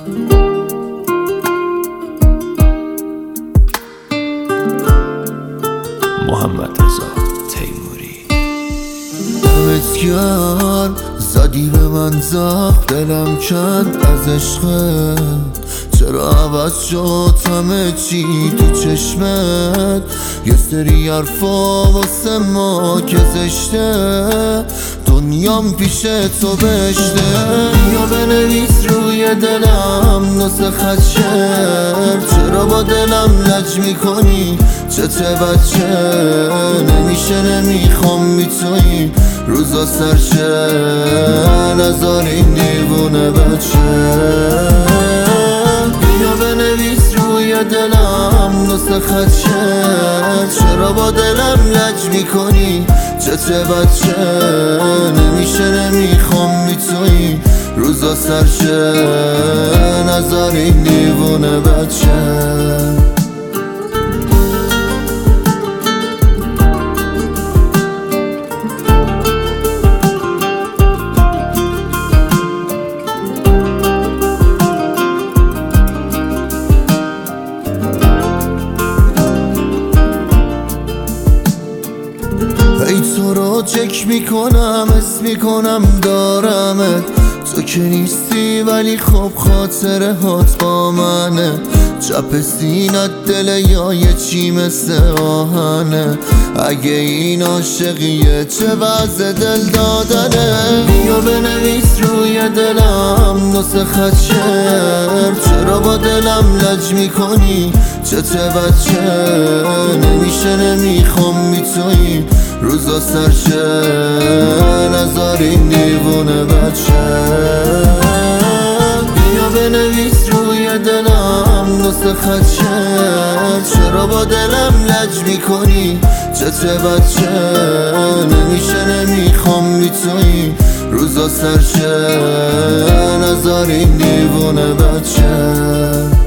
محمد رضا تیموری. دمت گرم زدی به من زخم، دلم کند از عشقت. چرا عوض شد همه چی تو چشمت؟ یه سری حرفا واسه ما که زشته، دنیام پیش تو بشته. یا بنویس روی دلم نسخ خط شعر، چرا با دلم لج میکنی چته بچه؟ نمیشه نمیخوام بی تویی روزا سرشه، نزار این دیوونه بچه. یا بنویس روی دلم نسخ خط شعر، چرا با دلم لج میکنی چته بچه؟ نمیشه نمیخوام بی تویی روزا سرشه، نزار این دیوونه بچه. ای تو رو چک میکنم، حس میکنم دارمت. تو که نیستی ولی خب خاطره هات با منه. چپ سینت دل یا یه چی مثل آهنه. اگه این عاشقیه چه وضع دل دادنه؟ یا بنویس روی دلم نسخ خط شعر، چرا با دلم لج میکنی چته بچه؟ نمیشه نمیخوام بی تویی روزا سرشه، نزار این دیوونه بچه. بیا بنویس روی دلم نسخ خط شعر، چرا با دلم لج میکنی چته بچه؟ نمیشه نمیخوام بی تویی روزا سرشه، نزار این دیوونه بچه.